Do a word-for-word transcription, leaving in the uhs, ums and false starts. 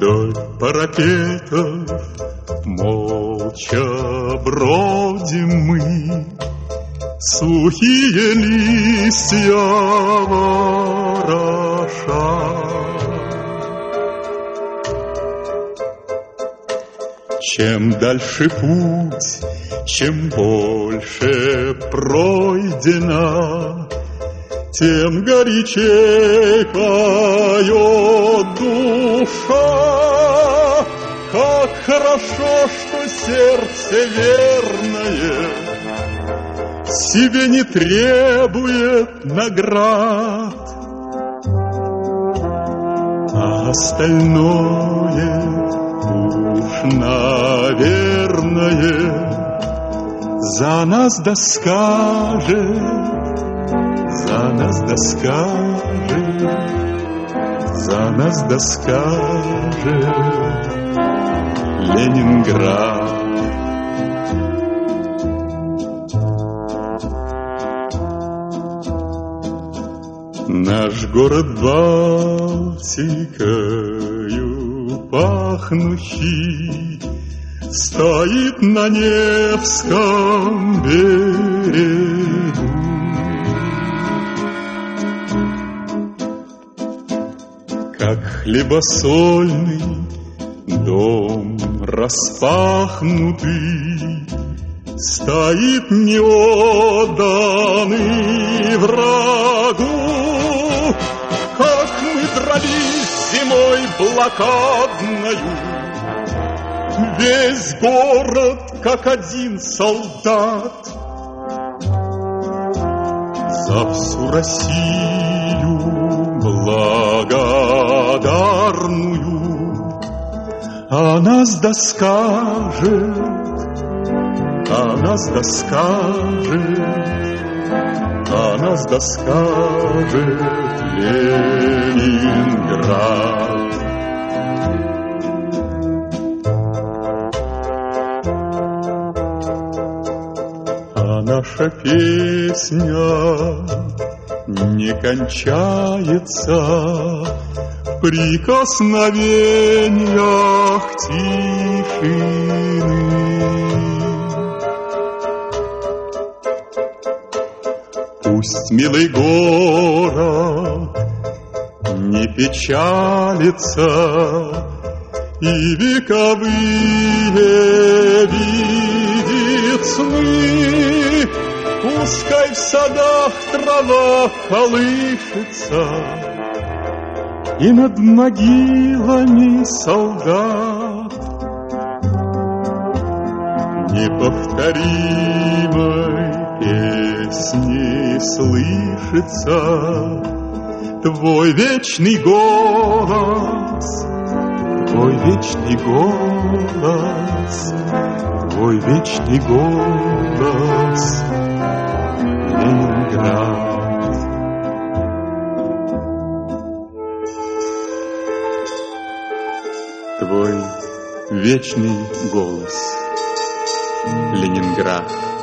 Вдоль парапетов молча бродим мы, сухие листья вороша. Чем дальше путь, чем больше пройдено, тем горячей поет душа. Как хорошо, что сердце верное себе не требует наград, а остальное уж, наверное, за нас да скажет. За нас да скажет, за нас да скажет Ленинград. Наш город Балтикою пахнущий стоит на Невском берегу. Как хлебосольный дом распахнутый стоит неотданный врагу. Как мы дрались зимой блокадною, весь город как один солдат, за всю Россию благодарную, а нас да скажет, а нас да скажет, а нас да скажет Ленинград. А наша песня не кончается в прикосновениях тишины. Пусть милый город не печалится и вековые видит сны. Пускай в садах трава колышется и над могилами солдат неповторимой песни слышится твой вечный голос, твой вечный голос, твой вечный голос, Ленинград. Твой вечный голос, Ленинград.